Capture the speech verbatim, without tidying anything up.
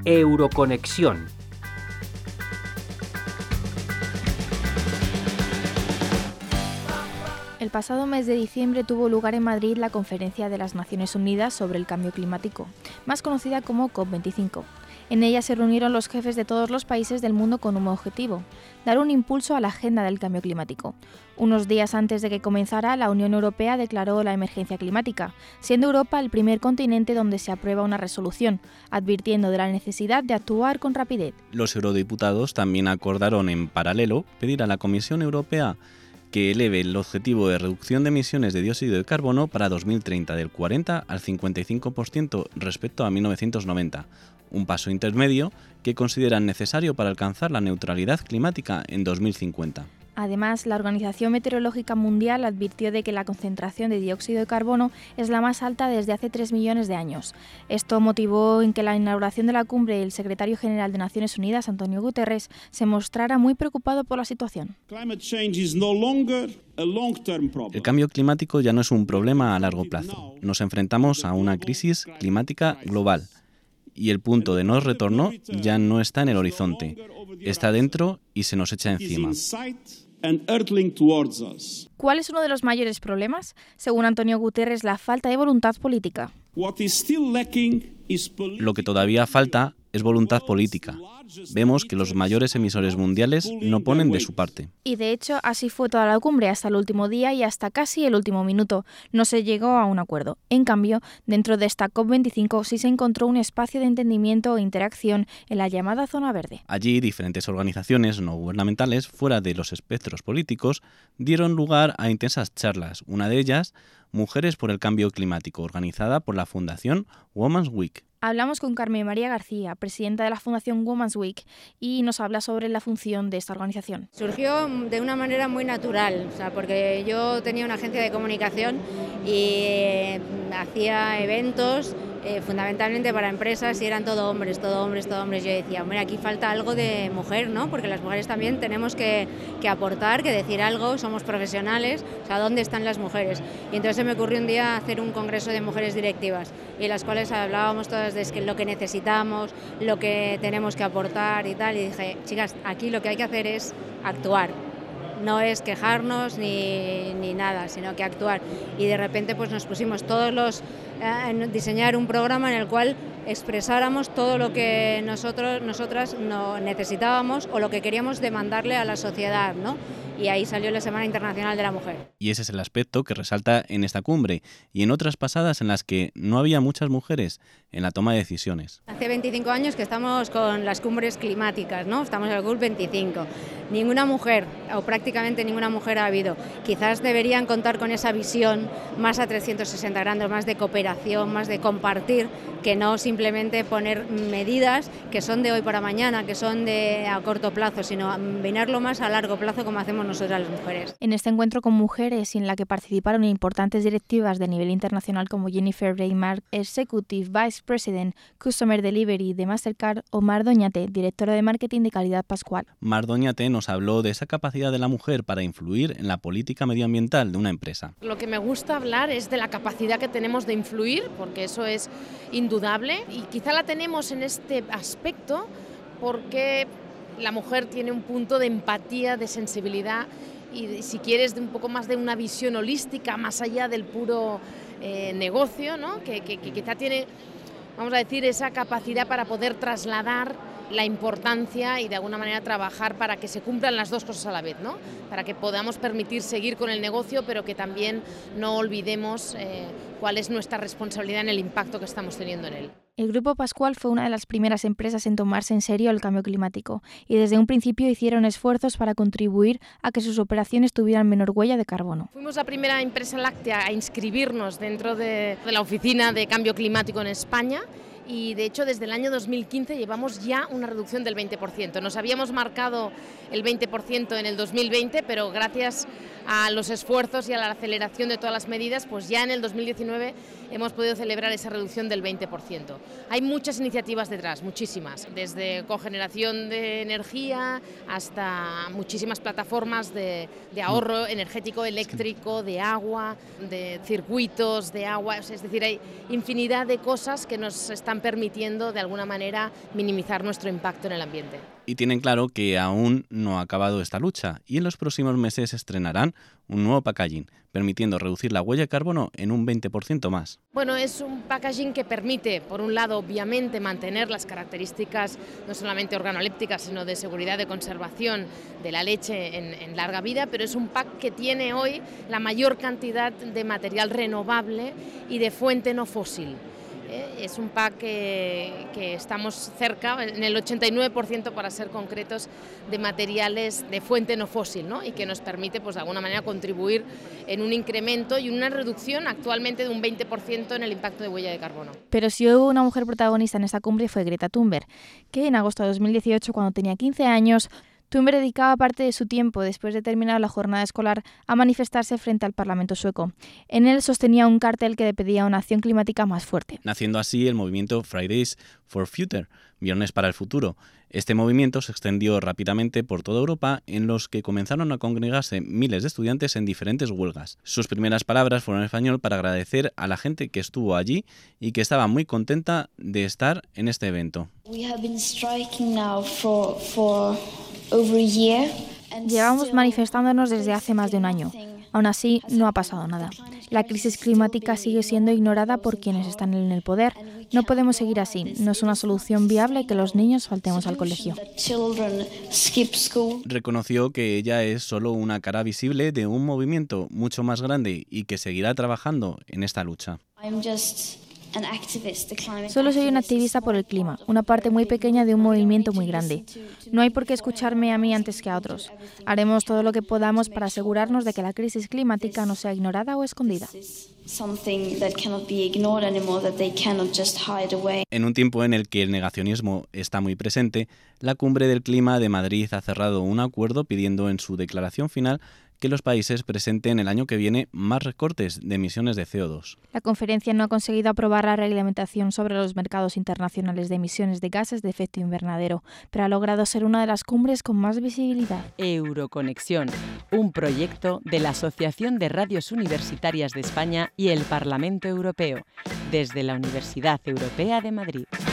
Euroconexión. El pasado mes de diciembre tuvo lugar en Madrid la Conferencia de las Naciones Unidas sobre el Cambio Climático, más conocida como COP veinticinco. En ella se reunieron los jefes de todos los países del mundo con un objetivo: dar un impulso a la agenda del cambio climático. Unos días antes de que comenzara, la Unión Europea declaró la emergencia climática, siendo Europa el primer continente donde se aprueba una resolución, advirtiendo de la necesidad de actuar con rapidez. Los eurodiputados también acordaron en paralelo pedir a la Comisión Europea que eleve el objetivo de reducción de emisiones de dióxido de carbono para dos mil treinta del cuarenta al cincuenta y cinco por ciento respecto a mil novecientos noventa, un paso intermedio que consideran necesario para alcanzar la neutralidad climática en dos mil cincuenta. Además, la Organización Meteorológica Mundial advirtió de que la concentración de dióxido de carbono es la más alta desde hace tres millones de años. Esto motivó en que la inauguración de la cumbre el secretario general de Naciones Unidas, Antonio Guterres, se mostrara muy preocupado por la situación. El cambio climático ya no es un problema a largo plazo. Nos enfrentamos a una crisis climática global y el punto de no retorno ya no está en el horizonte, está dentro y se nos echa encima. ¿Cuál es uno de los mayores problemas? Según Antonio Guterres, la falta de voluntad política. Lo que todavía falta es voluntad política. Vemos que los mayores emisores mundiales no ponen de su parte. Y de hecho, así fue toda la cumbre hasta el último día y hasta casi el último minuto. No se llegó a un acuerdo. En cambio, dentro de esta COP veinticinco sí se encontró un espacio de entendimiento e interacción en la llamada zona verde. Allí, diferentes organizaciones no gubernamentales, fuera de los espectros políticos, dieron lugar a intensas charlas. Una de ellas, Mujeres por el Cambio Climático, organizada por la Fundación Women's Week. Hablamos con Carmen María García, presidenta de la Fundación Women's Week, y nos habla sobre la función de esta organización. Surgió de una manera muy natural, o sea, porque yo tenía una agencia de comunicación y eh, hacía eventos eh, fundamentalmente para empresas y eran todo hombres, todo hombres, todo hombres. Yo decía, hombre, aquí falta algo de mujer, ¿no? Porque las mujeres también tenemos que, que aportar, que decir algo, somos profesionales, o sea, ¿dónde están las mujeres? Y entonces se me ocurrió un día hacer un congreso de mujeres directivas, y las cuales hablábamos todas de lo que necesitamos, lo que tenemos que aportar y tal, y dije, chicas, aquí lo que hay que hacer es actuar, no es quejarnos ni, ni nada, sino que actuar. Y de repente pues nos pusimos todos los a eh, diseñar un programa en el cual expresáramos todo lo que nosotros, nosotras no necesitábamos o lo que queríamos demandarle a la sociedad, ¿no? Y ahí salió la Semana Internacional de la Mujer. Y ese es el aspecto que resalta en esta cumbre y en otras pasadas en las que no había muchas mujeres en la toma de decisiones. Hace veinticinco años que estamos con las cumbres climáticas, ¿no? Estamos en el COP veinticinco. Ninguna mujer, o prácticamente ninguna mujer ha habido. Quizás deberían contar con esa visión más a trescientos sesenta grados, más de cooperación, más de compartir, que no simplemente poner medidas que son de hoy para mañana, que son de a corto plazo, sino mirarlo más a largo plazo como hacemos nosotras las mujeres. En este encuentro con mujeres y en la que participaron importantes directivas de nivel internacional como Jennifer Reymark, Executive Vice President Customer Delivery de Mastercard, o Mar Doñate, directora de marketing de Calidad Pascual. Mar Doñate nos habló de esa capacidad de la mujer para influir en la política medioambiental de una empresa. Lo que me gusta hablar es de la capacidad que tenemos de influir, porque eso es indudable, y quizá la tenemos en este aspecto porque la mujer tiene un punto de empatía, de sensibilidad y, si quieres, de un poco más de una visión holística, más allá del puro eh, negocio, ¿no? que, que, que quizá tiene, vamos a decir, esa capacidad para poder trasladar la importancia y de alguna manera trabajar para que se cumplan las dos cosas a la vez, ¿no? Para que podamos permitir seguir con el negocio, pero que también no olvidemos eh, cuál es nuestra responsabilidad en el impacto que estamos teniendo en él. El Grupo Pascual fue una de las primeras empresas en tomarse en serio el cambio climático y desde un principio hicieron esfuerzos para contribuir a que sus operaciones tuvieran menor huella de carbono. Fuimos la primera empresa láctea a inscribirnos dentro de, de la Oficina de Cambio Climático en España. Y de hecho desde el año dos mil quince llevamos ya una reducción del veinte por ciento. Nos habíamos marcado el veinte por ciento en el dos mil veinte, pero gracias a los esfuerzos y a la aceleración de todas las medidas, pues ya en el dos mil diecinueve hemos podido celebrar esa reducción del veinte por ciento. Hay muchas iniciativas detrás, muchísimas, desde cogeneración de energía hasta muchísimas plataformas de, de ahorro energético, eléctrico, de agua, de circuitos de agua, es decir, hay infinidad de cosas que nos están están permitiendo de alguna manera minimizar nuestro impacto en el ambiente. Y tienen claro que aún no ha acabado esta lucha y en los próximos meses estrenarán un nuevo packaging, permitiendo reducir la huella de carbono en un veinte por ciento más. Bueno, es un packaging que permite, por un lado, obviamente mantener las características no solamente organolépticas, sino de seguridad de conservación de la leche en, en larga vida, pero es un pack que tiene hoy la mayor cantidad de material renovable y de fuente no fósil. Es un pack que, que estamos cerca, en el ochenta y nueve por ciento para ser concretos, de materiales de fuente no fósil, ¿no? Y que nos permite, pues, de alguna manera contribuir en un incremento y una reducción actualmente de un veinte por ciento en el impacto de huella de carbono. Pero si hubo una mujer protagonista en esta cumbre fue Greta Thunberg, que en agosto de dos mil dieciocho, cuando tenía quince años, Thunberg dedicaba parte de su tiempo, después de terminar la jornada escolar, a manifestarse frente al Parlamento sueco. En él sostenía un cartel que pedía una acción climática más fuerte. Naciendo así el movimiento Fridays for Future, Viernes para el Futuro. Este movimiento se extendió rápidamente por toda Europa, en los que comenzaron a congregarse miles de estudiantes en diferentes huelgas. Sus primeras palabras fueron en español para agradecer a la gente que estuvo allí y que estaba muy contenta de estar en este evento. Llevamos manifestándonos desde hace más de un año. Aún así, no ha pasado nada. La crisis climática sigue siendo ignorada por quienes están en el poder. No podemos seguir así. No es una solución viable que los niños faltemos al colegio. Reconoció que ella es solo una cara visible de un movimiento mucho más grande y que seguirá trabajando en esta lucha. Solo soy una activista por el clima, una parte muy pequeña de un movimiento muy grande. No hay por qué escucharme a mí antes que a otros. Haremos todo lo que podamos para asegurarnos de que la crisis climática no sea ignorada o escondida. En un tiempo en el que el negacionismo está muy presente, la Cumbre del Clima de Madrid ha cerrado un acuerdo pidiendo en su declaración final que los países presenten el año que viene más recortes de emisiones de C O dos. La conferencia no ha conseguido aprobar la reglamentación sobre los mercados internacionales de emisiones de gases de efecto invernadero, pero ha logrado ser una de las cumbres con más visibilidad. Euroconexión, un proyecto de la Asociación de Radios Universitarias de España y el Parlamento Europeo, desde la Universidad Europea de Madrid.